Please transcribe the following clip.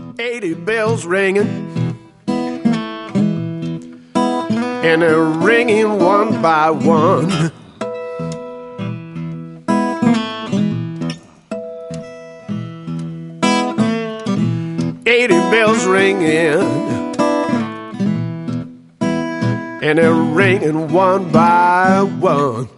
80 bells ringing, and they're ringing one by one. Bells ringing, and they're ringing one by one.